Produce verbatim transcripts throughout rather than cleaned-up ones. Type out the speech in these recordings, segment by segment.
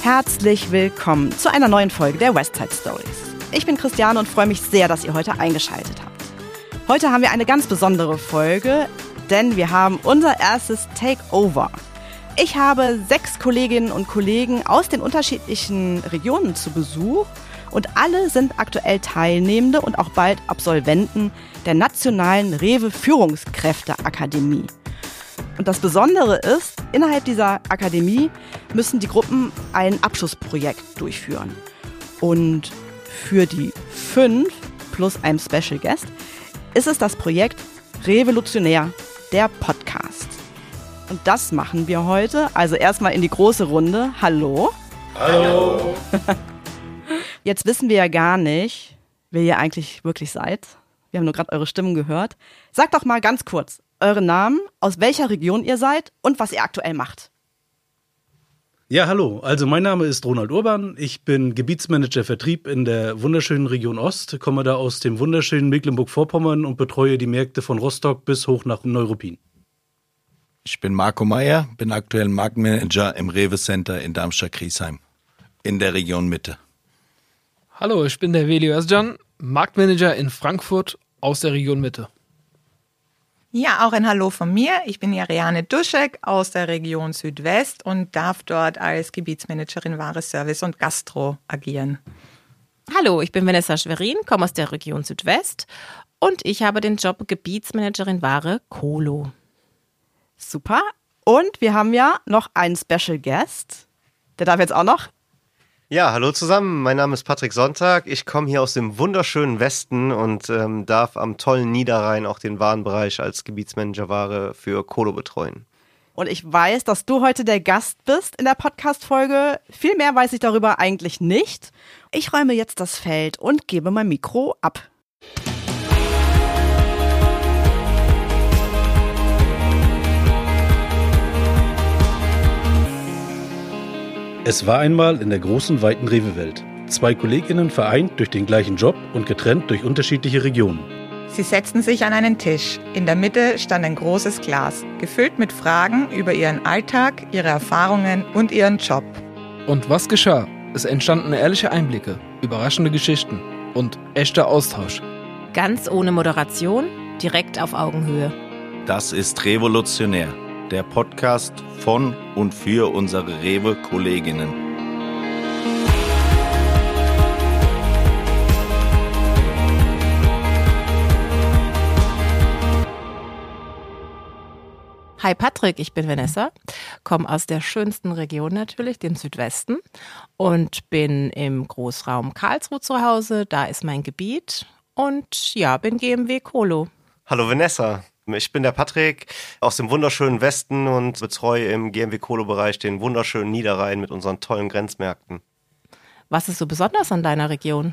Herzlich willkommen zu einer neuen Folge der Westside Stories. Ich bin Christiane und freue mich sehr, dass ihr heute eingeschaltet habt. Heute haben wir eine ganz besondere Folge, denn wir haben unser erstes Takeover. Ich habe sechs Kolleginnen und Kollegen aus den unterschiedlichen Regionen zu Besuch und alle sind aktuell Teilnehmende und auch bald Absolventen der Nationalen Rewe Führungskräfteakademie. Und das Besondere ist, innerhalb dieser Akademie müssen die Gruppen ein Abschlussprojekt durchführen. Und für die fünf plus einem Special Guest ist es das Projekt Revolutionär, der Podcast. Und das machen wir heute. Also erstmal in die große Runde. Hallo. Hallo. Jetzt wissen wir ja gar nicht, wer ihr eigentlich wirklich seid. Wir haben nur gerade eure Stimmen gehört. Sagt doch mal ganz kurz eure Namen, aus welcher Region ihr seid und was ihr aktuell macht. Ja, hallo. Also mein Name ist Ronald Urban. Ich bin Gebietsmanager Vertrieb in der wunderschönen Region Ost, komme da aus dem wunderschönen Mecklenburg-Vorpommern und betreue die Märkte von Rostock bis hoch nach Neuruppin. Ich bin Marco Meyer, bin aktuell Marktmanager im Rewe Center in Darmstadt-Griesheim in der Region Mitte. Hallo, ich bin der Veli Özcan, Marktmanager in Frankfurt aus der Region Mitte. Ja, auch ein Hallo von mir. Ich bin Ariane Duschek aus der Region Südwest und darf dort als Gebietsmanagerin Ware, Service und Gastro agieren. Hallo, ich bin Vanessa Schwerin, komme aus der Region Südwest und ich habe den Job Gebietsmanagerin Ware Colo. Super. Und wir haben ja noch einen Special Guest. Der darf jetzt auch noch. Ja, hallo zusammen, mein Name ist Patrick Sonntag, ich komme hier aus dem wunderschönen Westen und ähm, darf am tollen Niederrhein auch den Warenbereich als Gebietsmanager Ware für Colo betreuen. Und ich weiß, dass du heute der Gast bist in der Podcast-Folge. Viel mehr weiß ich darüber eigentlich nicht. Ich räume jetzt das Feld und gebe mein Mikro ab. Es war einmal in der großen, weiten Rewe-Welt. Zwei KollegInnen vereint durch den gleichen Job und getrennt durch unterschiedliche Regionen. Sie setzten sich an einen Tisch. In der Mitte stand ein großes Glas, gefüllt mit Fragen über ihren Alltag, ihre Erfahrungen und ihren Job. Und was geschah? Es entstanden ehrliche Einblicke, überraschende Geschichten und echter Austausch. Ganz ohne Moderation, direkt auf Augenhöhe. Das ist Revolutionär, der Podcast von und für unsere Rewe-Kolleginnen. Hi Patrick, ich bin Vanessa, komme aus der schönsten Region natürlich, dem Südwesten und bin im Großraum Karlsruhe zu Hause, da ist mein Gebiet und ja, bin G M W Colo. Hallo Vanessa. Ich bin der Patrick aus dem wunderschönen Westen und betreue im G M W Colo-Bereich den wunderschönen Niederrhein mit unseren tollen Grenzmärkten. Was ist so besonders an deiner Region?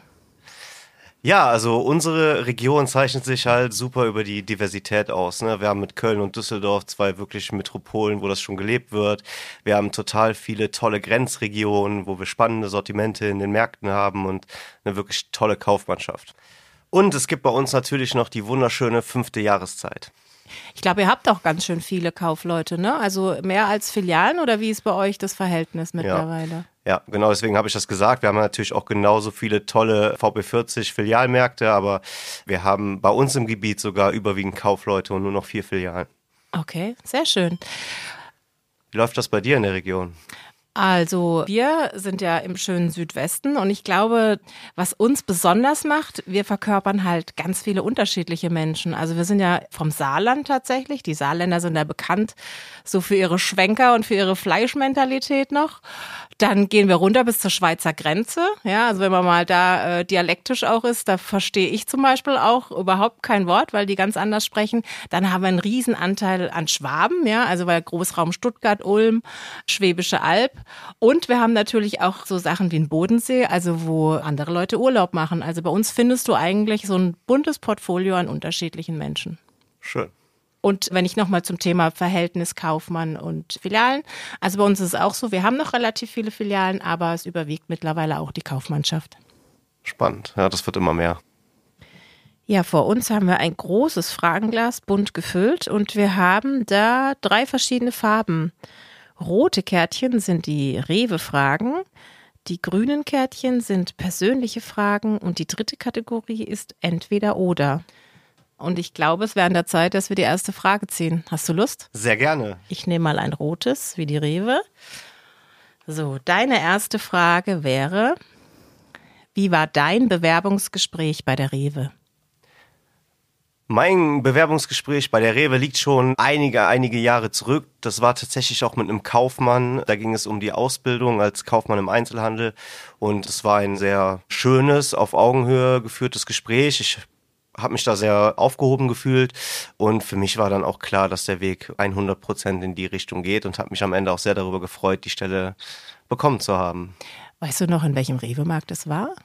Ja, also unsere Region zeichnet sich halt super über die Diversität aus. Ne? Wir haben mit Köln und Düsseldorf zwei wirklich Metropolen, wo das schon gelebt wird. Wir haben total viele tolle Grenzregionen, wo wir spannende Sortimente in den Märkten haben und eine wirklich tolle Kaufmannschaft. Und es gibt bei uns natürlich noch die wunderschöne fünfte Jahreszeit. Ich glaube, ihr habt auch ganz schön viele Kaufleute, ne? Also mehr als Filialen oder wie ist bei euch das Verhältnis mittlerweile? Ja, ja, genau, deswegen habe ich das gesagt. Wir haben natürlich auch genauso viele tolle V P vierzig Filialmärkte, aber wir haben bei uns im Gebiet sogar überwiegend Kaufleute und nur noch vier Filialen. Okay, sehr schön. Wie läuft das bei dir in der Region? Also wir sind ja im schönen Südwesten und ich glaube, was uns besonders macht, wir verkörpern halt ganz viele unterschiedliche Menschen. Also wir sind ja vom Saarland tatsächlich. Die Saarländer sind ja bekannt so für ihre Schwenker und für ihre Fleischmentalität noch. Dann gehen wir runter bis zur Schweizer Grenze. Ja, also wenn man mal da äh, dialektisch auch ist, da verstehe ich zum Beispiel auch überhaupt kein Wort, weil die ganz anders sprechen. Dann haben wir einen riesen Anteil an Schwaben, ja, also bei Großraum Stuttgart, Ulm, Schwäbische Alb. Und wir haben natürlich auch so Sachen wie den Bodensee, also wo andere Leute Urlaub machen. Also bei uns findest du eigentlich so ein buntes Portfolio an unterschiedlichen Menschen. Schön. Und wenn ich nochmal zum Thema Verhältnis Kaufmann und Filialen, also bei uns ist es auch so, wir haben noch relativ viele Filialen, aber es überwiegt mittlerweile auch die Kaufmannschaft. Spannend, ja, das wird immer mehr. Ja, vor uns haben wir ein großes Fragenglas, bunt gefüllt und wir haben da drei verschiedene Farben. Rote Kärtchen sind die Rewe-Fragen. Die grünen Kärtchen sind persönliche Fragen und die dritte Kategorie ist entweder oder. Und ich glaube, es wäre an der Zeit, dass wir die erste Frage ziehen. Hast du Lust? Sehr gerne. Ich nehme mal ein rotes, wie die Rewe. So, deine erste Frage wäre, wie war dein Bewerbungsgespräch bei der Rewe? Mein Bewerbungsgespräch bei der Rewe liegt schon einige, einige Jahre zurück. Das war tatsächlich auch mit einem Kaufmann. Da ging es um die Ausbildung als Kaufmann im Einzelhandel. Und es war ein sehr schönes, auf Augenhöhe geführtes Gespräch. Ich habe mich da sehr aufgehoben gefühlt. Und für mich war dann auch klar, dass der Weg hundert Prozent in die Richtung geht und habe mich am Ende auch sehr darüber gefreut, die Stelle bekommen zu haben. Weißt du noch, in welchem Rewe-Markt es war?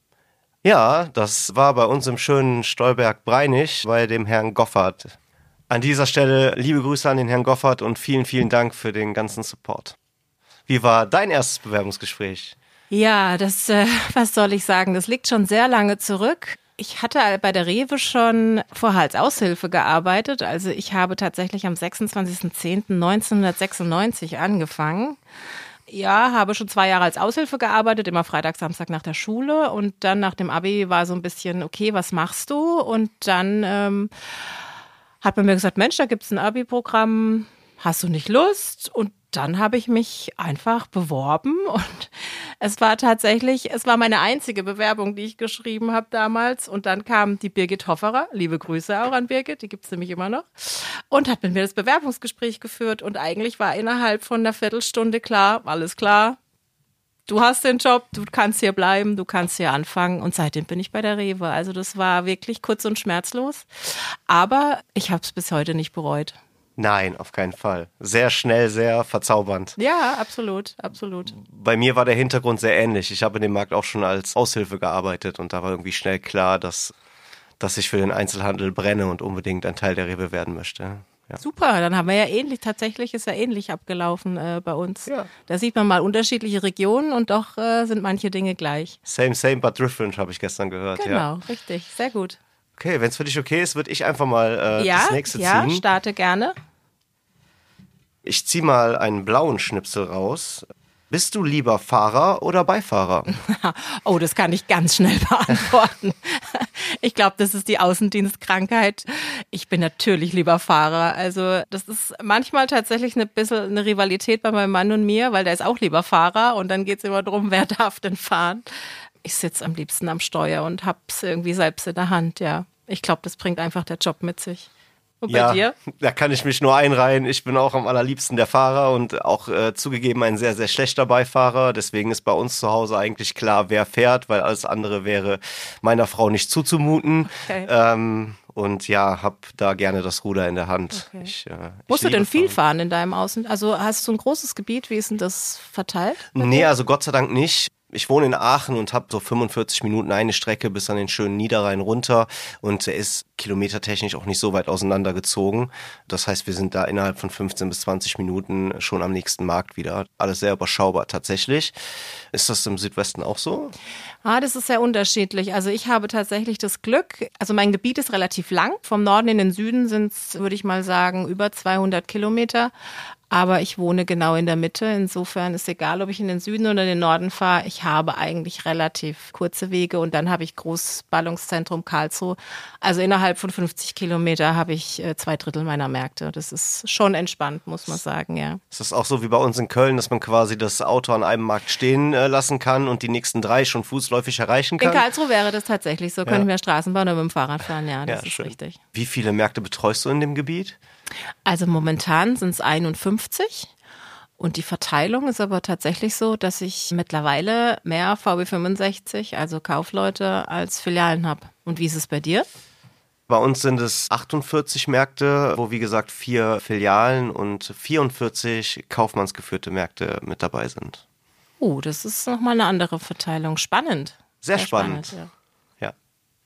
Ja, das war bei uns im schönen Stolberg-Breinig bei dem Herrn Goffert. An dieser Stelle liebe Grüße an den Herrn Goffert und vielen, vielen Dank für den ganzen Support. Wie war dein erstes Bewerbungsgespräch? Ja, das, äh, was soll ich sagen, das liegt schon sehr lange zurück. Ich hatte bei der Rewe schon vorher als Aushilfe gearbeitet. Also ich habe tatsächlich am sechsundzwanzigsten zehnten neunzehnhundertsechsundneunzig angefangen. Ja, habe schon zwei Jahre als Aushilfe gearbeitet, immer Freitag, Samstag nach der Schule. Und dann nach dem Abi war so ein bisschen, okay, was machst du? Und dann ähm, hat man mir gesagt, Mensch, da gibt's ein Abi-Programm, hast du nicht Lust? Und dann habe ich mich einfach beworben und es war tatsächlich, es war meine einzige Bewerbung, die ich geschrieben habe damals. Und dann kam die Birgit Hofferer, liebe Grüße auch an Birgit, die gibt's nämlich immer noch, und hat mit mir das Bewerbungsgespräch geführt. Und eigentlich war innerhalb von einer Viertelstunde klar, alles klar, du hast den Job, du kannst hier bleiben, du kannst hier anfangen. Und seitdem bin ich bei der Rewe. Also das war wirklich kurz und schmerzlos, aber ich habe es bis heute nicht bereut. Nein, auf keinen Fall. Sehr schnell, sehr verzaubernd. Ja, absolut, absolut. Bei mir war der Hintergrund sehr ähnlich. Ich habe in dem Markt auch schon als Aushilfe gearbeitet und da war irgendwie schnell klar, dass, dass ich für den Einzelhandel brenne und unbedingt ein Teil der Rewe werden möchte. Ja. Super, dann haben wir ja ähnlich, tatsächlich ist ja ähnlich abgelaufen äh, bei uns. Ja. Da sieht man mal unterschiedliche Regionen und doch äh, sind manche Dinge gleich. Same, same, but different, habe ich gestern gehört. Genau, ja. Richtig, sehr gut. Okay, wenn es für dich okay ist, würde ich einfach mal äh, Ja, das nächste ja, ziehen. starte gerne. Ich ziehe mal einen blauen Schnipsel raus. Bist du lieber Fahrer oder Beifahrer? Oh, das kann ich ganz schnell beantworten. Ich glaube, das ist die Außendienstkrankheit. Ich bin natürlich lieber Fahrer. Also das ist manchmal tatsächlich ein bisschen eine Rivalität bei meinem Mann und mir, weil der ist auch lieber Fahrer und dann geht es immer darum, wer darf denn fahren. Ich sitze am liebsten am Steuer und hab's irgendwie selbst in der Hand, ja. Ich glaube, das bringt einfach der Job mit sich. Und bei ja, dir? Da kann ich mich nur einreihen. Ich bin auch am allerliebsten der Fahrer und auch äh, zugegeben ein sehr, sehr schlechter Beifahrer. Deswegen ist bei uns zu Hause eigentlich klar, wer fährt, weil alles andere wäre meiner Frau nicht zuzumuten. Okay. Ähm, und ja, hab da gerne das Ruder in der Hand. Okay. Ich, äh, ich Musst du denn viel fahren. fahren in deinem Außen? Also hast du ein großes Gebiet? Wie ist denn das verteilt? Nee, also Gott sei Dank nicht. Ich wohne in Aachen und habe so fünfundvierzig Minuten eine Strecke bis an den schönen Niederrhein runter und er ist kilometertechnisch auch nicht so weit auseinandergezogen. Das heißt, wir sind da innerhalb von fünfzehn bis zwanzig Minuten schon am nächsten Markt wieder. Alles sehr überschaubar tatsächlich. Ist das im Südwesten auch so? Ah, das ist sehr unterschiedlich. Also ich habe tatsächlich das Glück, also mein Gebiet ist relativ lang. Vom Norden in den Süden sind es, würde ich mal sagen, über zweihundert Kilometer. Aber ich wohne genau in der Mitte. Insofern ist egal, ob ich in den Süden oder in den Norden fahre. Ich habe eigentlich relativ kurze Wege und dann habe ich Großballungszentrum Karlsruhe. Also innerhalb von fünfzig Kilometer habe ich äh, zwei Drittel meiner Märkte. Das ist schon entspannt, muss man sagen, ja. Ist das auch so wie bei uns in Köln, dass man quasi das Auto an einem Markt stehen äh, lassen kann und die nächsten drei schon fußläufig erreichen kann? In Karlsruhe wäre das tatsächlich so. Ja. Könnten wir Straßenbahn oder mit dem Fahrrad fahren, ja, das Ja, ist schön. richtig. Wie viele Märkte betreust du in dem Gebiet? Also momentan sind es einundfünfzig und die Verteilung ist aber tatsächlich so, dass ich mittlerweile mehr V W fünfundsechzig, also Kaufleute, als Filialen habe. Und wie ist es bei dir? Bei uns sind es achtundvierzig Märkte, wo wie gesagt vier Filialen und vierundvierzig kaufmannsgeführte Märkte mit dabei sind. Oh, das ist nochmal eine andere Verteilung. Spannend. Sehr, spannend. spannend ja. ja.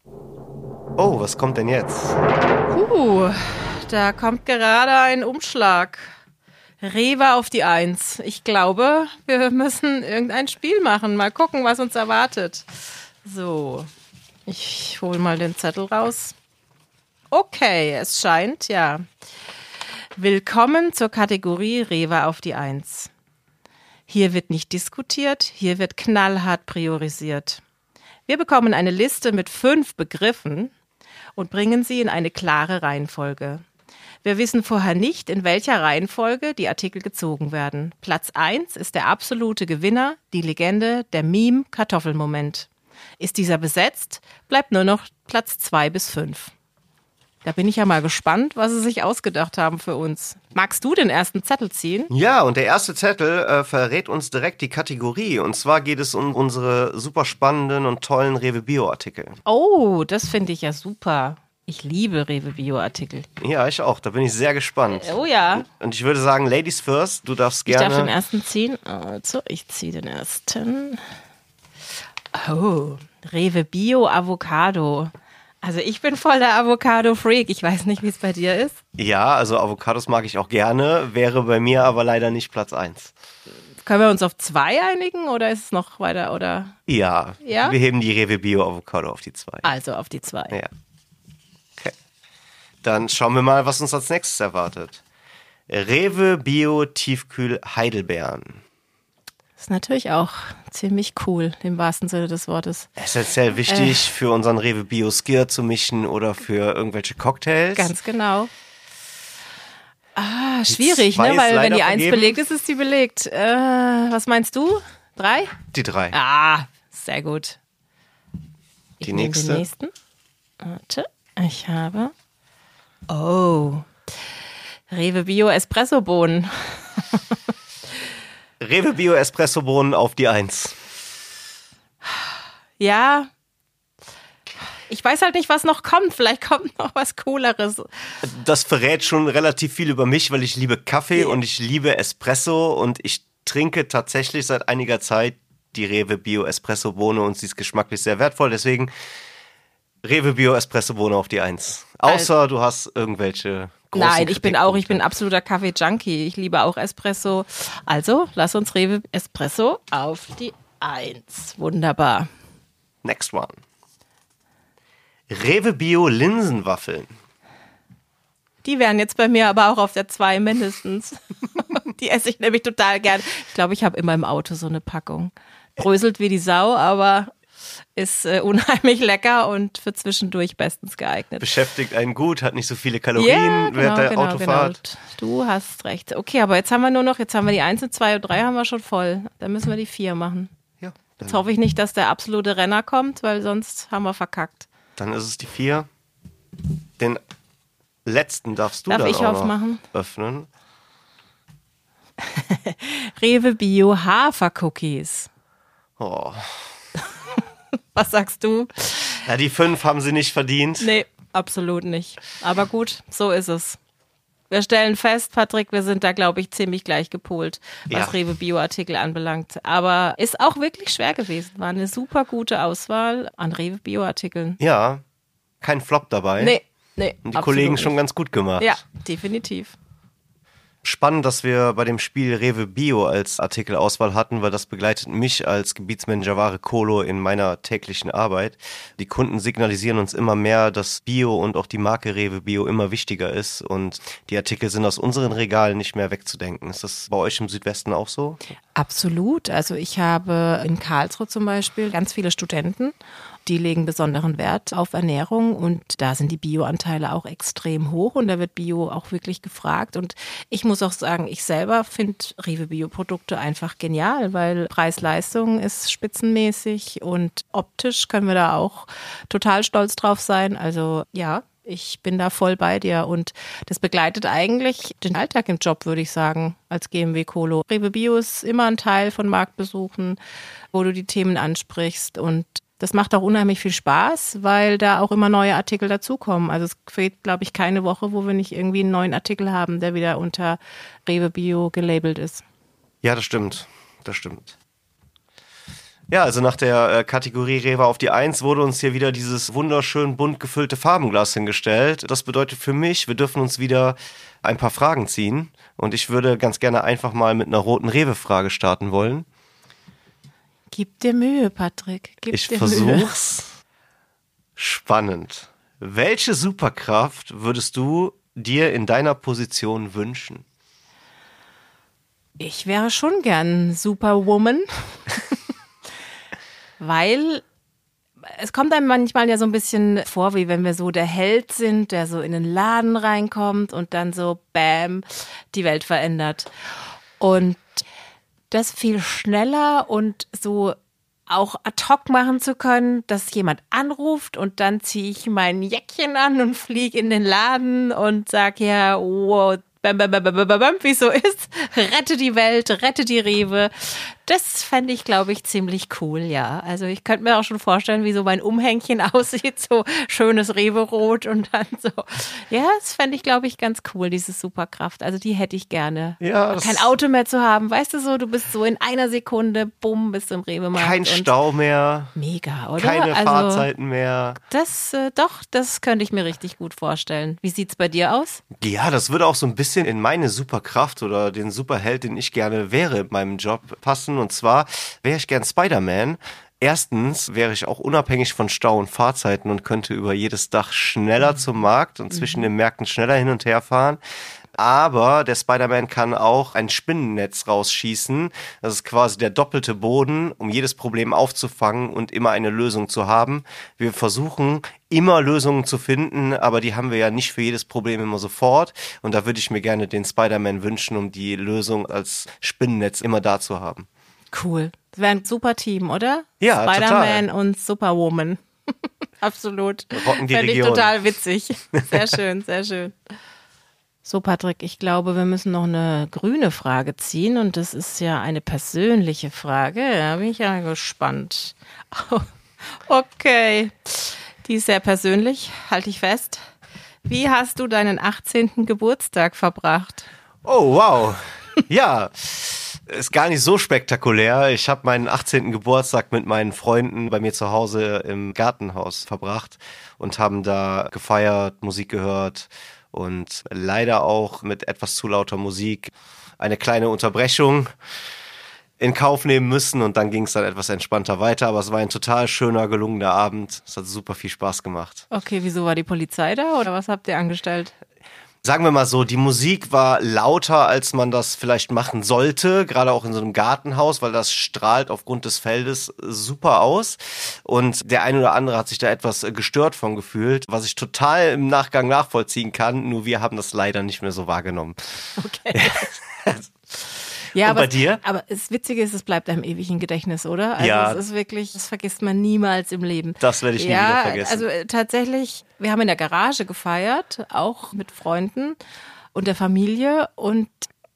Oh, was kommt denn jetzt? Uh, da kommt gerade ein Umschlag. Rewe auf die Eins. Ich glaube, wir müssen irgendein Spiel machen. Mal gucken, was uns erwartet. So, ich hole mal den Zettel raus. Okay, es scheint, ja. Willkommen zur Kategorie Rewe auf die Eins. Hier wird nicht diskutiert, hier wird knallhart priorisiert. Wir bekommen eine Liste mit fünf Begriffen und bringen sie in eine klare Reihenfolge. Wir wissen vorher nicht, in welcher Reihenfolge die Artikel gezogen werden. Platz eins ist der absolute Gewinner, die Legende, der Meme-Kartoffelmoment. Ist dieser besetzt, bleibt nur noch Platz zwei bis fünf. Da bin ich ja mal gespannt, was sie sich ausgedacht haben für uns. Magst du den ersten Zettel ziehen? Ja, und der erste Zettel äh, verrät uns direkt die Kategorie. Und zwar geht es um unsere super spannenden und tollen Rewe Bio-Artikel. Oh, das finde ich ja super. Ich liebe Rewe Bio-Artikel. Ja, ich auch. Da bin ich sehr gespannt. Oh ja. Und ich würde sagen, Ladies first, du darfst gerne... Ich darf den ersten ziehen. Also, ich ziehe den ersten. Oh, Rewe Bio Avocado. Also ich bin voll der Avocado-Freak. Ich weiß nicht, wie es bei dir ist. Ja, also Avocados mag ich auch gerne, wäre bei mir aber leider nicht Platz eins. Können wir uns auf zwei einigen oder ist es noch weiter? Oder? Ja, Ja? Wir heben die Rewe Bio Avocado auf die zwei. Also auf die zwei. Ja. Okay. Dann schauen wir mal, was uns als nächstes erwartet. Rewe Bio Tiefkühl Heidelbeeren. Das ist natürlich auch ziemlich cool, im wahrsten Sinne des Wortes. Essentiell wichtig äh. für unseren Rewe Bio Skier zu mischen oder für irgendwelche Cocktails. Ganz genau. Ah, schwierig, ne? Weil wenn die eins vergeben. belegt ist, ist die belegt. Äh, was meinst du? Drei? Die drei. Ah, sehr gut. Ich die nächste. Den nächsten. Warte, ich habe. Oh. Rewe Bio Espresso Bohnen. Rewe Bio Espresso Bohnen auf die eins. Ja. Ich weiß halt nicht, was noch kommt. Vielleicht kommt noch was Cooleres. Das verrät schon relativ viel über mich, weil ich liebe Kaffee yeah. und ich liebe Espresso und ich trinke tatsächlich seit einiger Zeit die Rewe Bio Espresso Bohne und sie ist geschmacklich sehr wertvoll. Deswegen Rewe Bio Espresso Bohne auf die eins. Außer also, du hast irgendwelche großen Nein, ich bin auch, ich bin absoluter Kaffee-Junkie. Ich liebe auch Espresso. Also, lass uns Rewe Espresso auf die eins. Wunderbar. Next one. Rewe Bio Linsenwaffeln. Die wären jetzt bei mir aber auch auf der zwei mindestens. Die esse ich nämlich total gern. Ich glaube, ich habe immer im Auto so eine Packung. Bröselt wie die Sau, aber ist äh, unheimlich lecker und für zwischendurch bestens geeignet. Beschäftigt einen gut, hat nicht so viele Kalorien ja, genau, während der genau, Autofahrt. Genau. Du hast recht. Okay, aber jetzt haben wir nur noch, jetzt haben wir die eins und zwei und drei haben wir schon voll. Dann müssen wir die vier machen. Ja. Jetzt hoffe ich nicht, dass der absolute Renner kommt, weil sonst haben wir verkackt. Dann ist es die vier. Den letzten darfst du Darf dann ich auch aufmachen? Noch öffnen. Rewe Bio Hafer-Cookies. Oh. Was sagst du? Ja, die fünf haben sie nicht verdient. Nee, absolut nicht. Aber gut, so ist es. Wir stellen fest, Patrick, wir sind da, glaube ich, ziemlich gleich gepolt, was ja. Rewe Bio-Artikel anbelangt. Aber ist auch wirklich schwer gewesen. War eine super gute Auswahl an Rewe Bio-Artikeln. Ja, kein Flop dabei. Nee, nee. Und die Kollegen nicht. schon ganz gut gemacht. Ja, definitiv. Spannend, dass wir bei dem Spiel Rewe Bio als Artikelauswahl hatten, weil das begleitet mich als Gebietsmanager Ware Colo in meiner täglichen Arbeit. Die Kunden signalisieren uns immer mehr, dass Bio und auch die Marke Rewe Bio immer wichtiger ist und die Artikel sind aus unseren Regalen nicht mehr wegzudenken. Ist das bei euch im Südwesten auch so? Absolut. Also ich habe in Karlsruhe zum Beispiel ganz viele Studenten. Die legen besonderen Wert auf Ernährung und da sind die Bio-Anteile auch extrem hoch und da wird Bio auch wirklich gefragt. Und ich muss auch sagen, ich selber finde Rewe Bio-Produkte einfach genial, weil Preis-Leistung ist spitzenmäßig und optisch können wir da auch total stolz drauf sein. Also ja, ich bin da voll bei dir und das begleitet eigentlich den Alltag im Job, würde ich sagen, als G M W Colo. Rewe Bio ist immer ein Teil von Marktbesuchen, wo du die Themen ansprichst und das macht auch unheimlich viel Spaß, weil da auch immer neue Artikel dazukommen. Also es fehlt, glaube ich, keine Woche, wo wir nicht irgendwie einen neuen Artikel haben, der wieder unter Rewe Bio gelabelt ist. Ja, das stimmt. Das stimmt. Ja, also nach der äh, Kategorie Rewe auf die eins wurde uns hier wieder dieses wunderschön bunt gefüllte Farbenglas hingestellt. Das bedeutet für mich, wir dürfen uns wieder ein paar Fragen ziehen. Und ich würde ganz gerne einfach mal mit einer roten Rewe-Frage starten wollen. Gib dir Mühe, Patrick. Gib ich dir versuch's. Mühe. Spannend. Welche Superkraft würdest du dir in deiner Position wünschen? Ich wäre schon gern Superwoman, weil es kommt einem manchmal ja so ein bisschen vor, wie wenn wir so der Held sind, der so in den Laden reinkommt und dann so, bam, die Welt verändert. Und das viel schneller und so auch ad hoc machen zu können, dass jemand anruft und dann ziehe ich mein Jäckchen an und fliege in den Laden und sag ja, wow, bam, bam, bam, bam, bam, bam, wie es so ist, rette die Welt, rette die Rewe. Das fände ich, glaube ich, ziemlich cool, ja. Also ich könnte mir auch schon vorstellen, wie so mein Umhängchen aussieht, so schönes Rewe-Rot und dann so. Ja, das fände ich, glaube ich, ganz cool, diese Superkraft. Also die hätte ich gerne. Ja, kein Auto mehr zu haben, weißt du so, du bist so in einer Sekunde, bumm, bist du im Rewe-Markt. Kein Stau mehr. Mega, oder? Keine also, Fahrzeiten mehr. Das, äh, doch, das könnte ich mir richtig gut vorstellen. Wie sieht's bei dir aus? Ja, das würde auch so ein bisschen in meine Superkraft oder den Superheld, den ich gerne wäre in meinem Job, passen. Und zwar wäre ich gern Spider-Man. Erstens wäre ich auch unabhängig von Stau und Fahrzeiten und könnte über jedes Dach schneller zum Markt und zwischen den Märkten schneller hin und her fahren. Aber der Spider-Man kann auch ein Spinnennetz rausschießen. Das ist quasi der doppelte Boden, um jedes Problem aufzufangen und immer eine Lösung zu haben. Wir versuchen immer Lösungen zu finden, aber die haben wir ja nicht für jedes Problem immer sofort. Und da würde ich mir gerne den Spider-Man wünschen, um die Lösung als Spinnennetz immer da zu haben. Cool. Das wäre ein super Team, oder? Ja, Spider-Man total. und Superwoman. Absolut. Rocken die Fände ich Region. total witzig. Sehr schön, sehr schön. So, Patrick, ich glaube, wir müssen noch eine grüne Frage ziehen und das ist ja eine persönliche Frage. Da bin ich ja gespannt. Okay, die ist sehr persönlich, halte ich fest. Wie hast du deinen achtzehnten Geburtstag verbracht? Oh, wow. Ja, ist gar nicht so spektakulär. Ich habe meinen achtzehnten Geburtstag mit meinen Freunden bei mir zu Hause im Gartenhaus verbracht und haben da gefeiert, Musik gehört. Und leider auch mit etwas zu lauter Musik eine kleine Unterbrechung in Kauf nehmen müssen. Und dann ging es dann etwas entspannter weiter. Aber es war ein total schöner, gelungener Abend. Es hat super viel Spaß gemacht. Okay, wieso war die Polizei da oder was habt ihr angestellt? Sagen wir mal so, die Musik war lauter, als man das vielleicht machen sollte, gerade auch in so einem Gartenhaus, weil das strahlt aufgrund des Feldes super aus. Und der ein oder andere hat sich da etwas gestört von gefühlt, was ich total im Nachgang nachvollziehen kann, nur wir haben das leider nicht mehr so wahrgenommen. Okay. Ja, Und aber bei dir? Es, aber das Witzige ist, es bleibt einem ewig im Gedächtnis, oder? Also Ja. es ist wirklich, das vergisst man niemals im Leben. Das werde ich nie ja, wieder vergessen. Also äh, tatsächlich, wir haben in der Garage gefeiert, auch mit Freunden und der Familie und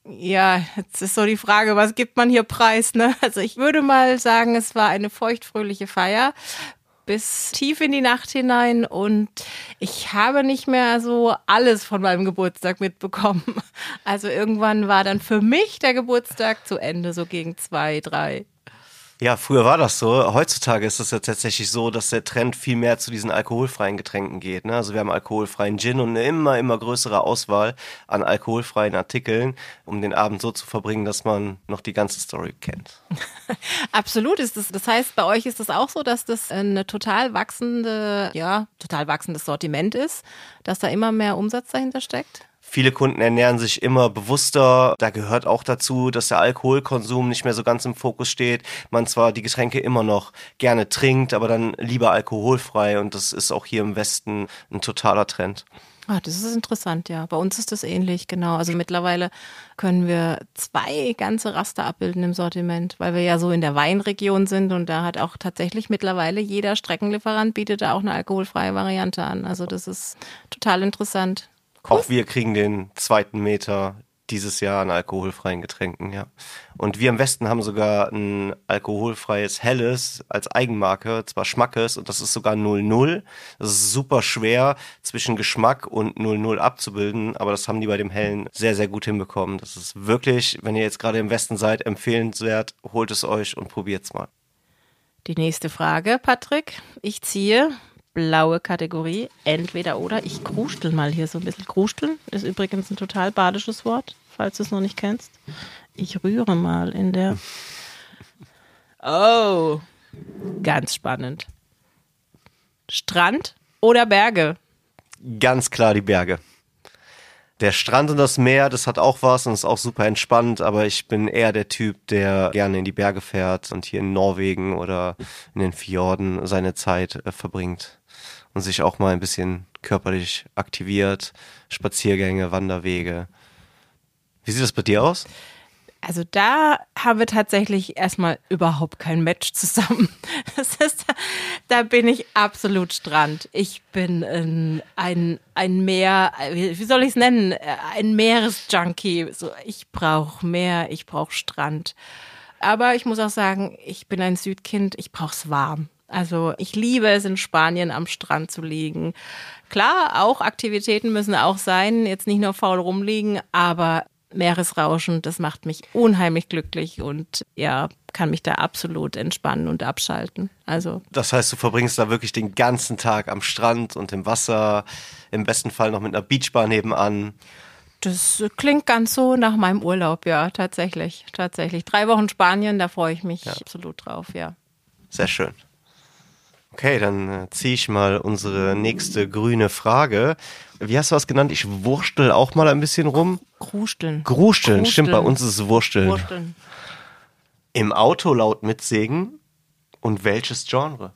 ja, jetzt ist so die Frage, was gibt man hier preis, ne? Also ich würde mal sagen, es war eine feuchtfröhliche Feier bis tief in die Nacht hinein und ich habe nicht mehr so alles von meinem Geburtstag mitbekommen. Also irgendwann war dann für mich der Geburtstag zu Ende, so gegen zwei, drei. Ja, früher war das so. Heutzutage ist es ja tatsächlich so, dass der Trend viel mehr zu diesen alkoholfreien Getränken geht. Ne? Also wir haben alkoholfreien Gin und eine immer, immer größere Auswahl an alkoholfreien Artikeln, um den Abend so zu verbringen, dass man noch die ganze Story kennt. Absolut ist das. Das heißt, bei euch ist das auch so, dass das eine total wachsende, ja, total wachsendes Sortiment ist, dass da immer mehr Umsatz dahinter steckt? Viele Kunden ernähren sich immer bewusster. Da gehört auch dazu, dass der Alkoholkonsum nicht mehr so ganz im Fokus steht. Man zwar die Getränke immer noch gerne trinkt, aber dann lieber alkoholfrei. Und das ist auch hier im Westen ein totaler Trend. Ah, das ist interessant, ja. Bei uns ist das ähnlich, genau. Also mittlerweile können wir zwei ganze Raster abbilden im Sortiment, weil wir ja so in der Weinregion sind und da hat auch tatsächlich mittlerweile jeder Streckenlieferant bietet da auch eine alkoholfreie Variante an. Also das ist total interessant. Cool. Auch wir kriegen den zweiten Meter dieses Jahr an alkoholfreien Getränken, ja. Und wir im Westen haben sogar ein alkoholfreies Helles als Eigenmarke, zwar Schmackes, und das ist sogar null null. Das ist super schwer zwischen Geschmack und null null abzubilden, aber das haben die bei dem Hellen sehr, sehr gut hinbekommen. Das ist wirklich, wenn ihr jetzt gerade im Westen seid, empfehlenswert, holt es euch und probiert's mal. Die nächste Frage, Patrick. Ich ziehe blaue Kategorie, entweder oder. Ich krustel mal hier so ein bisschen. Krusteln ist übrigens ein total badisches Wort, falls du es noch nicht kennst. Ich rühre mal in der... Oh, ganz spannend. Strand oder Berge? Ganz klar die Berge. Der Strand und das Meer, das hat auch was und ist auch super entspannt, aber ich bin eher der Typ, der gerne in die Berge fährt und hier in Norwegen oder in den Fjorden seine Zeit äh, verbringt und sich auch mal ein bisschen körperlich aktiviert, Spaziergänge, Wanderwege. Wie sieht das bei dir aus? Also da haben wir tatsächlich erstmal überhaupt kein Match zusammen. Das ist, da bin ich absolut Strand. Ich bin ein, ein, ein Meer, wie soll ich es nennen, ein Meeresjunkie. So, ich brauche Meer, ich brauche Strand. Aber ich muss auch sagen, ich bin ein Südkind, ich brauche es warm. Also ich liebe es, in Spanien am Strand zu liegen. Klar, auch Aktivitäten müssen auch sein, jetzt nicht nur faul rumliegen, aber Meeresrauschen, das macht mich unheimlich glücklich und ja, kann mich da absolut entspannen und abschalten. Also das heißt, du verbringst da wirklich den ganzen Tag am Strand und im Wasser, im besten Fall noch mit einer Beachbar nebenan. Das klingt ganz so nach meinem Urlaub, ja, tatsächlich, tatsächlich. Drei Wochen Spanien, da freue ich mich ja. absolut drauf, ja. Sehr schön. Okay, dann äh, ziehe ich mal unsere nächste grüne Frage. Wie hast du das genannt? Ich wurschtel auch mal ein bisschen rum. Grusteln. Grusteln, stimmt, bei uns ist es Wursteln. Wursteln. Im Auto laut mitsingen und welches Genre?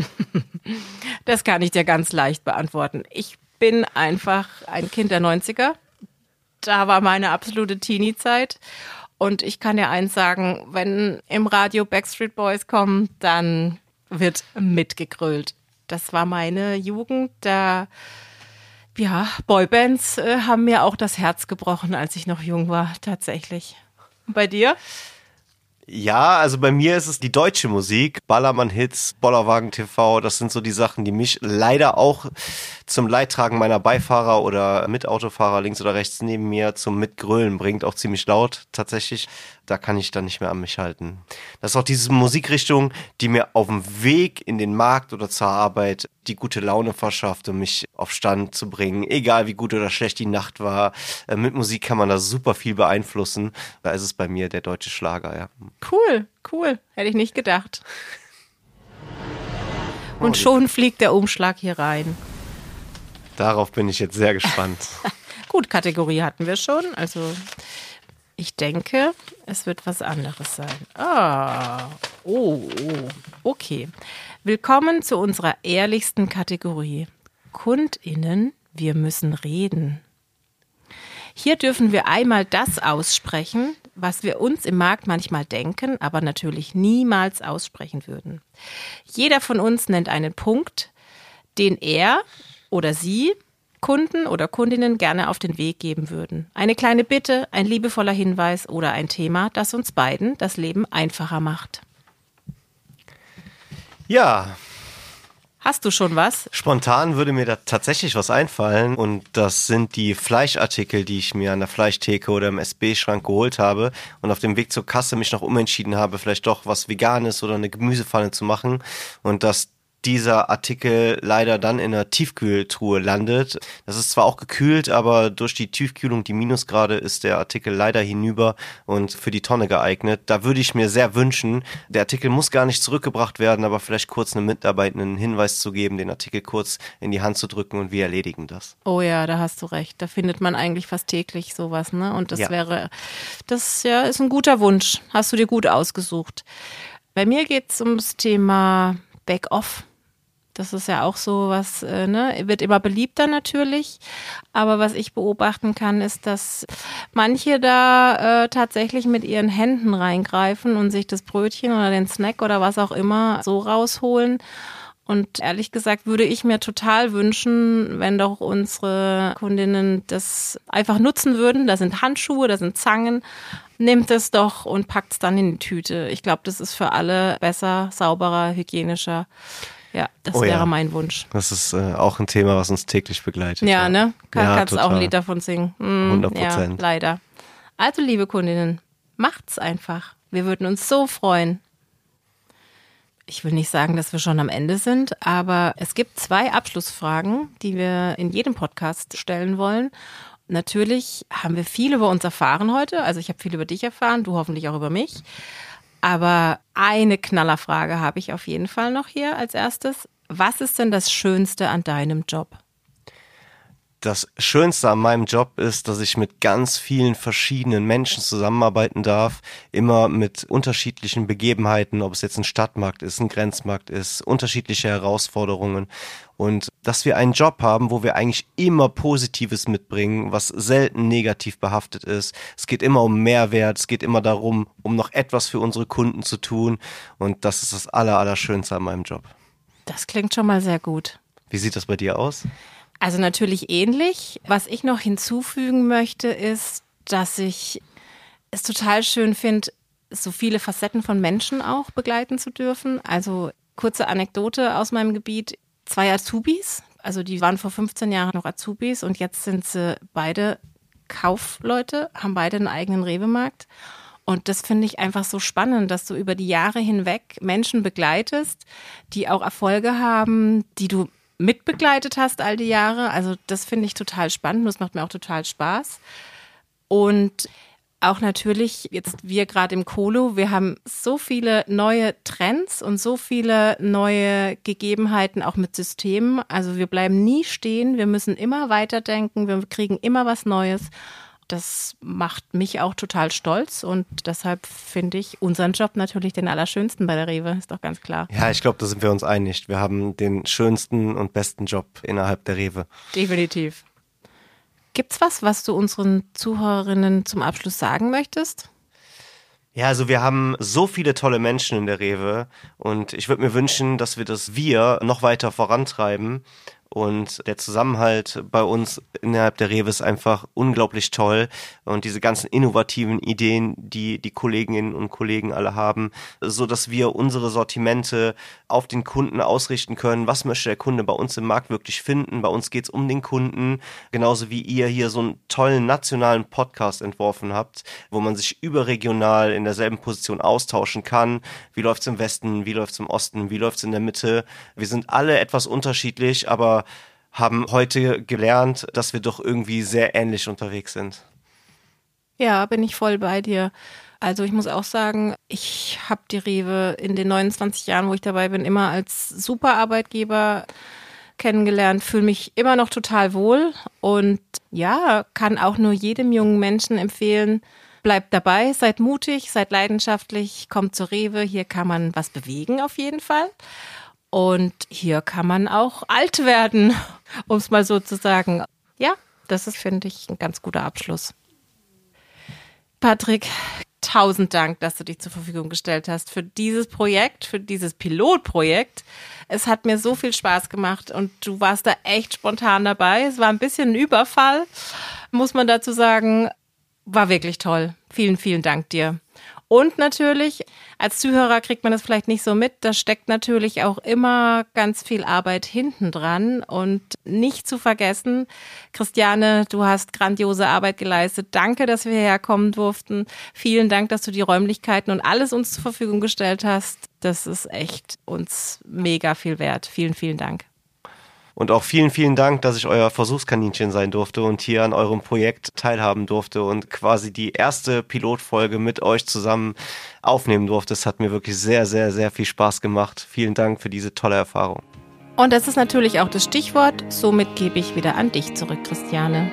Das kann ich dir ganz leicht beantworten. Ich bin einfach ein Kind der neunziger. Da war meine absolute Teenie-Zeit. Und ich kann dir eins sagen, wenn im Radio Backstreet Boys kommen, dann wird mitgegrölt. Das war meine Jugend. Da, ja, Boybands äh, haben mir auch das Herz gebrochen, als ich noch jung war, tatsächlich. Und bei dir? Ja, also bei mir ist es die deutsche Musik, Ballermann-Hits, Bollerwagen T V, das sind so die Sachen, die mich leider auch zum Leidtragen meiner Beifahrer oder Mitautofahrer links oder rechts neben mir zum Mitgrölen bringt, auch ziemlich laut tatsächlich. Da kann ich dann nicht mehr an mich halten. Das ist auch diese Musikrichtung, die mir auf dem Weg in den Markt oder zur Arbeit die gute Laune verschafft, um mich auf Stand zu bringen, egal wie gut oder schlecht die Nacht war. Mit Musik kann man da super viel beeinflussen. Da ist es bei mir der deutsche Schlager, ja. Cool, cool. Hätte ich nicht gedacht. Und schon fliegt der Umschlag hier rein. Darauf bin ich jetzt sehr gespannt. Gut, Kategorie hatten wir schon. Also ich denke, es wird was anderes sein. Ah, oh, oh, okay. Willkommen zu unserer ehrlichsten Kategorie. KundInnen, wir müssen reden. Hier dürfen wir einmal das aussprechen, was wir uns im Markt manchmal denken, aber natürlich niemals aussprechen würden. Jeder von uns nennt einen Punkt, den er oder sie Kunden oder Kundinnen gerne auf den Weg geben würden. Eine kleine Bitte, ein liebevoller Hinweis oder ein Thema, das uns beiden das Leben einfacher macht. Ja. Hast du schon was? Spontan würde mir da tatsächlich was einfallen und das sind die Fleischartikel, die ich mir an der Fleischtheke oder im S B-Schrank geholt habe und auf dem Weg zur Kasse mich noch umentschieden habe, vielleicht doch was Veganes oder eine Gemüsepfanne zu machen und das dieser Artikel leider dann in der Tiefkühltruhe landet. Das ist zwar auch gekühlt, aber durch die Tiefkühlung, die Minusgrade, ist der Artikel leider hinüber und für die Tonne geeignet. Da würde ich mir sehr wünschen, der Artikel muss gar nicht zurückgebracht werden, aber vielleicht kurz einem Mitarbeitenden einen Hinweis zu geben, den Artikel kurz in die Hand zu drücken und wir erledigen das. Oh ja, da hast du recht. Da findet man eigentlich fast täglich sowas, ne? Und das ja. wäre, das ja, ist ein guter Wunsch. Hast du dir gut ausgesucht. Bei mir geht es ums Thema Back-off. Das ist ja auch so was, äh, ne, wird immer beliebter natürlich. Aber was ich beobachten kann, ist, dass manche da äh, tatsächlich mit ihren Händen reingreifen und sich das Brötchen oder den Snack oder was auch immer so rausholen. Und ehrlich gesagt würde ich mir total wünschen, wenn doch unsere Kundinnen das einfach nutzen würden. Da sind Handschuhe, da sind Zangen. Nehmt es doch und packt es dann in die Tüte. Ich glaube, das ist für alle besser, sauberer, hygienischer. Ja, das oh wäre ja. mein Wunsch. Das ist äh, auch ein Thema, was uns täglich begleitet. Ja, ja. ne? Kann, ja, kannst total. auch ein Lied davon singen. Mm, hundert Prozent. Ja, leider. Also, liebe Kundinnen, macht's einfach. Wir würden uns so freuen. Ich will nicht sagen, dass wir schon am Ende sind, aber es gibt zwei Abschlussfragen, die wir in jedem Podcast stellen wollen. Natürlich haben wir viel über uns erfahren heute. Also ich habe viel über dich erfahren, du hoffentlich auch über mich. Aber eine Knallerfrage habe ich auf jeden Fall noch hier als erstes. Was ist denn das Schönste an deinem Job? Das Schönste an meinem Job ist, dass ich mit ganz vielen verschiedenen Menschen zusammenarbeiten darf, immer mit unterschiedlichen Begebenheiten, ob es jetzt ein Stadtmarkt ist, ein Grenzmarkt ist, unterschiedliche Herausforderungen und dass wir einen Job haben, wo wir eigentlich immer Positives mitbringen, was selten negativ behaftet ist. Es geht immer um Mehrwert, es geht immer darum, um noch etwas für unsere Kunden zu tun und das ist das Aller, Allerschönste an meinem Job. Das klingt schon mal sehr gut. Wie sieht das bei dir aus? Also natürlich ähnlich. Was ich noch hinzufügen möchte, ist, dass ich es total schön finde, so viele Facetten von Menschen auch begleiten zu dürfen. Also kurze Anekdote aus meinem Gebiet. Zwei Azubis, also die waren vor fünfzehn Jahren noch Azubis und jetzt sind sie beide Kaufleute, haben beide einen eigenen Rewe-Markt. Und das finde ich einfach so spannend, dass du über die Jahre hinweg Menschen begleitest, die auch Erfolge haben, die du mitbegleitet hast all die Jahre. Also das finde ich total spannend. Das macht mir auch total Spaß. Und auch natürlich, jetzt wir gerade im Kolo, wir haben so viele neue Trends und so viele neue Gegebenheiten auch mit Systemen. Also wir bleiben nie stehen. Wir müssen immer weiterdenken. Wir kriegen immer was Neues. Das macht mich auch total stolz und deshalb finde ich unseren Job natürlich den allerschönsten bei der Rewe, ist doch ganz klar. Ja, ich glaube, da sind wir uns einig. Wir haben den schönsten und besten Job innerhalb der Rewe. Definitiv. Gibt's was, was du unseren Zuhörerinnen zum Abschluss sagen möchtest? Ja, also wir haben so viele tolle Menschen in der Rewe und ich würde mir wünschen, dass wir das Wir noch weiter vorantreiben. Und der Zusammenhalt bei uns innerhalb der Rewe ist einfach unglaublich toll. Und diese ganzen innovativen Ideen, die die Kolleginnen und Kollegen alle haben, so dass wir unsere Sortimente auf den Kunden ausrichten können. Was möchte der Kunde bei uns im Markt wirklich finden? Bei uns geht's um den Kunden. Genauso wie ihr hier so einen tollen nationalen Podcast entworfen habt, wo man sich überregional in derselben Position austauschen kann. Wie läuft's im Westen? Wie läuft's im Osten? Wie läuft's in der Mitte? Wir sind alle etwas unterschiedlich, aber haben heute gelernt, dass wir doch irgendwie sehr ähnlich unterwegs sind. Ja, bin ich voll bei dir. Also ich muss auch sagen, ich habe die Rewe in den neunundzwanzig Jahren, wo ich dabei bin, immer als super Arbeitgeber kennengelernt, fühle mich immer noch total wohl und ja, kann auch nur jedem jungen Menschen empfehlen, bleibt dabei, seid mutig, seid leidenschaftlich, kommt zur Rewe, hier kann man was bewegen auf jeden Fall. Und hier kann man auch alt werden, um es mal so zu sagen. Ja, das ist, finde ich, ein ganz guter Abschluss. Patrick, tausend Dank, dass du dich zur Verfügung gestellt hast für dieses Projekt, für dieses Pilotprojekt. Es hat mir so viel Spaß gemacht und du warst da echt spontan dabei. Es war ein bisschen ein Überfall, muss man dazu sagen. War wirklich toll. Vielen, vielen Dank dir. Und natürlich, als Zuhörer kriegt man das vielleicht nicht so mit, da steckt natürlich auch immer ganz viel Arbeit hinten dran. Und nicht zu vergessen, Christiane, du hast grandiose Arbeit geleistet. Danke, dass wir hierher kommen durften. Vielen Dank, dass du die Räumlichkeiten und alles uns zur Verfügung gestellt hast. Das ist echt uns mega viel wert. Vielen, vielen Dank. Und auch vielen, vielen Dank, dass ich euer Versuchskaninchen sein durfte und hier an eurem Projekt teilhaben durfte und quasi die erste Pilotfolge mit euch zusammen aufnehmen durfte. Es hat mir wirklich sehr, sehr, sehr viel Spaß gemacht. Vielen Dank für diese tolle Erfahrung. Und das ist natürlich auch das Stichwort. Somit gebe ich wieder an dich zurück, Christiane.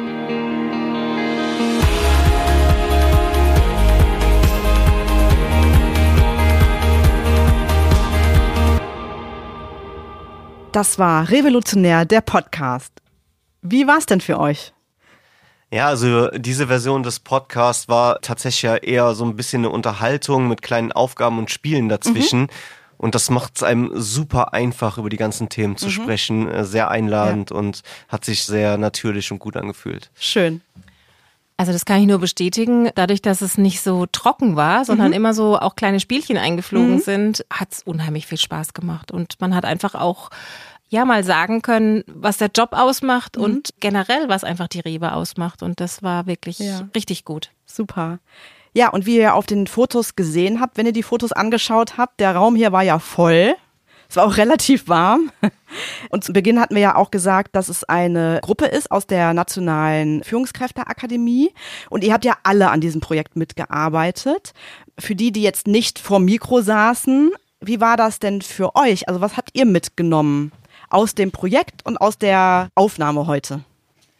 Das war Revolutionär, der Podcast. Wie war's denn für euch? Ja, also diese Version des Podcasts war tatsächlich ja eher so ein bisschen eine Unterhaltung mit kleinen Aufgaben und Spielen dazwischen. Mhm. Und das macht es einem super einfach, über die ganzen Themen zu mhm. sprechen. Sehr einladend ja. und hat sich sehr natürlich und gut angefühlt. Schön. Also das kann ich nur bestätigen. Dadurch, dass es nicht so trocken war, sondern mhm. immer so auch kleine Spielchen eingeflogen mhm. sind, hat es unheimlich viel Spaß gemacht. Und man hat einfach auch ja mal sagen können, was der Job ausmacht mhm. und generell, was einfach die Rewe ausmacht. Und das war wirklich ja. richtig gut. Super. Ja, und wie ihr auf den Fotos gesehen habt, wenn ihr die Fotos angeschaut habt, der Raum hier war ja voll. Es war auch relativ warm. Und zu Beginn hatten wir ja auch gesagt, dass es eine Gruppe ist aus der Nationalen Führungskräfteakademie. Und ihr habt ja alle an diesem Projekt mitgearbeitet. Für die, die jetzt nicht vorm Mikro saßen, wie war das denn für euch? Also was habt ihr mitgenommen aus dem Projekt und aus der Aufnahme heute?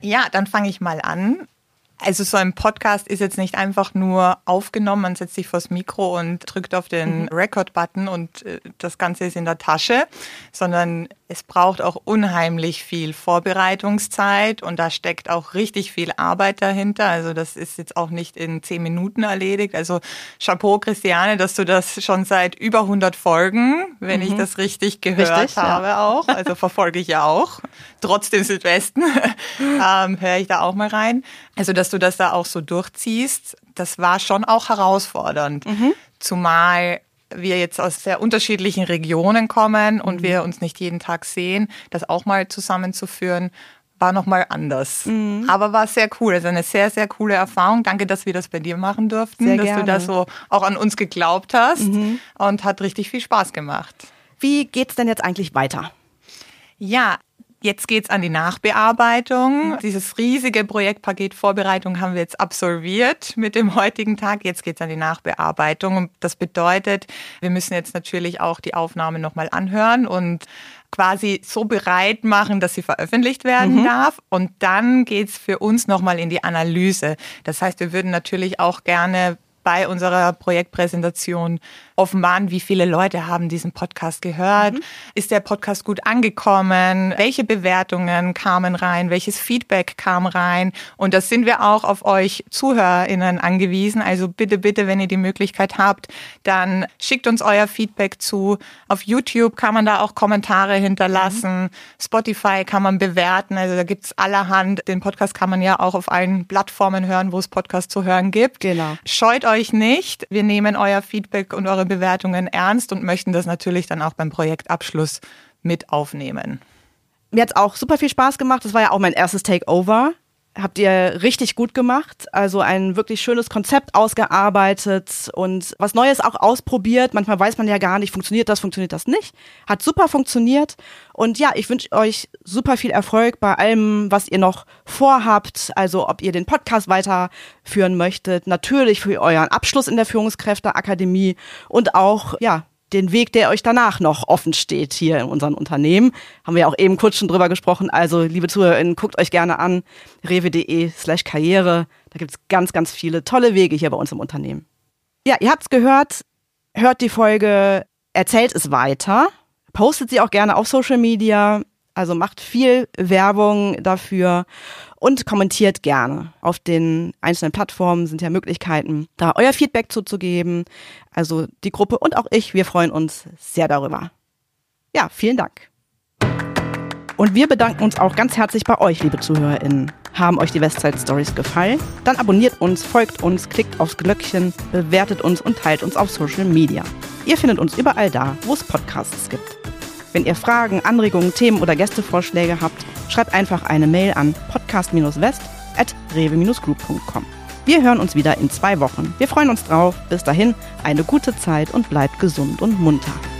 Ja, dann fange ich mal an. Also so ein Podcast ist jetzt nicht einfach nur aufgenommen, man setzt sich vors Mikro und drückt auf den mhm. Record-Button und äh, das Ganze ist in der Tasche, sondern es braucht auch unheimlich viel Vorbereitungszeit und da steckt auch richtig viel Arbeit dahinter. Also das ist jetzt auch nicht in zehn Minuten erledigt. Also Chapeau, Christiane, dass du das schon seit über hundert Folgen, wenn mhm. ich das richtig gehört richtig, habe ja. auch, also verfolge ich ja auch, trotz dem Südwesten, ähm, höre ich da auch mal rein. Also dass du das da auch so durchziehst, das war schon auch herausfordernd. Mhm. Zumal wir jetzt aus sehr unterschiedlichen Regionen kommen und mhm. wir uns nicht jeden Tag sehen, das auch mal zusammenzuführen, war nochmal anders. Mhm. Aber war sehr cool, also eine sehr, sehr coole Erfahrung. Danke, dass wir das bei dir machen durften, sehr dass gerne. Du da so auch an uns geglaubt hast mhm. und hat richtig viel Spaß gemacht. Wie geht's denn jetzt eigentlich weiter? Ja, jetzt geht's an die Nachbearbeitung. Mhm. Dieses riesige Projektpaket Vorbereitung haben wir jetzt absolviert mit dem heutigen Tag. Jetzt geht's an die Nachbearbeitung. Und das bedeutet, wir müssen jetzt natürlich auch die Aufnahme nochmal anhören und quasi so bereit machen, dass sie veröffentlicht werden mhm. darf. Und dann geht's für uns nochmal in die Analyse. Das heißt, wir würden natürlich auch gerne bei unserer Projektpräsentation offenbaren, wie viele Leute haben diesen Podcast gehört. Mhm. Ist der Podcast gut angekommen? Welche Bewertungen kamen rein? Welches Feedback kam rein? Und das sind wir auch auf euch ZuhörerInnen angewiesen. Also bitte, bitte, wenn ihr die Möglichkeit habt, dann schickt uns euer Feedback zu. Auf YouTube kann man da auch Kommentare hinterlassen. Mhm. Spotify kann man bewerten. Also da gibt's allerhand. Den Podcast kann man ja auch auf allen Plattformen hören, wo es Podcasts zu hören gibt. Genau. Scheut euch nicht. Wir nehmen euer Feedback und eure Bewertungen ernst und möchten das natürlich dann auch beim Projektabschluss mit aufnehmen. Mir hat's auch super viel Spaß gemacht. Das war ja auch mein erstes Takeover. Habt ihr richtig gut gemacht. Also ein wirklich schönes Konzept ausgearbeitet und was Neues auch ausprobiert. Manchmal weiß man ja gar nicht, funktioniert das, funktioniert das nicht. Hat super funktioniert. Und ja, ich wünsche euch super viel Erfolg bei allem, was ihr noch vorhabt. Also ob ihr den Podcast weiterführen möchtet. Natürlich für euren Abschluss in der Führungskräfteakademie und auch, ja, den Weg, der euch danach noch offen steht hier in unserem Unternehmen. Haben wir ja auch eben kurz schon drüber gesprochen. Also, liebe ZuhörerInnen, guckt euch gerne an, rewe.de slash Karriere. Da gibt's ganz, ganz viele tolle Wege hier bei uns im Unternehmen. Ja, ihr habt's gehört. Hört die Folge, erzählt es weiter. Postet sie auch gerne auf Social Media. Also macht viel Werbung dafür und kommentiert gerne. Auf den einzelnen Plattformen sind ja Möglichkeiten, da euer Feedback zuzugeben. Also die Gruppe und auch ich, wir freuen uns sehr darüber. Ja, vielen Dank. Und wir bedanken uns auch ganz herzlich bei euch, liebe ZuhörerInnen. Haben euch die Westside Stories gefallen? Dann abonniert uns, folgt uns, klickt aufs Glöckchen, bewertet uns und teilt uns auf Social Media. Ihr findet uns überall da, wo es Podcasts gibt. Wenn ihr Fragen, Anregungen, Themen oder Gästevorschläge habt, schreibt einfach eine Mail an podcast west at rewe group punkt com. Wir hören uns wieder in zwei Wochen. Wir freuen uns drauf. Bis dahin, eine gute Zeit und bleibt gesund und munter.